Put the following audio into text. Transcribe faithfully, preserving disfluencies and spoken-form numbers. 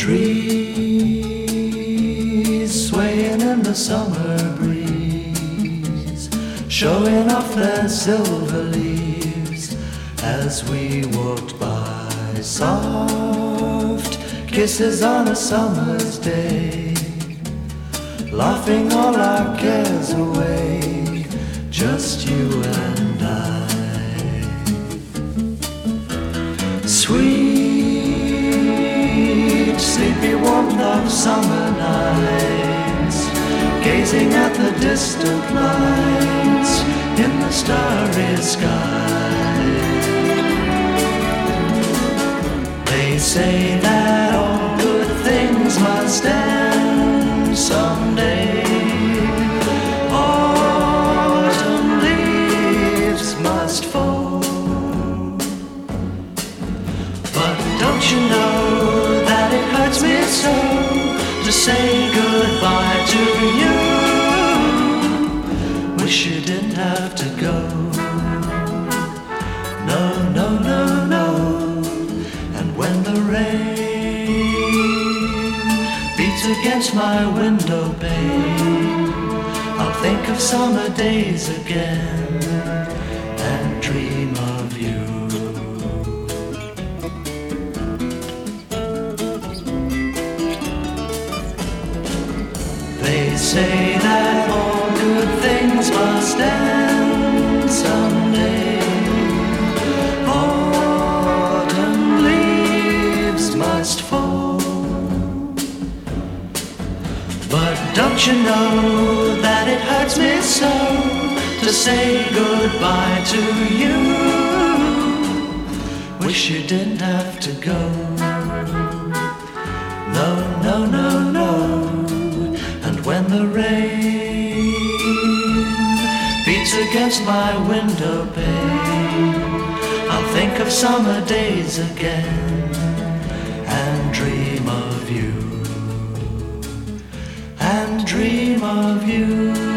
Trees swaying in the summer breeze, showing off their silver leaves as we walked by. Soft kisses on a summer's day, laughing all our cares away, just you and I. Sweet, sleepy warmth of summer nights, gazing at the distant lights in the starry sky. They say that all good things must end someday. Autumn leaves must fall. But don't you know that it hurts me so to say goodbye to you? Wish you didn't have to go. No, no, no, no. And when the rain beats against my window pane, I'll think of summer days again and dream of you. They say that all good things must end someday. Autumn leaves must fall. But don't you know that it hurts me so to say goodbye to you? Wish you didn't have to go. No, no, no, no. And when the rain beats against my window pane, I'll think of summer days again and dream of you, and dream of you.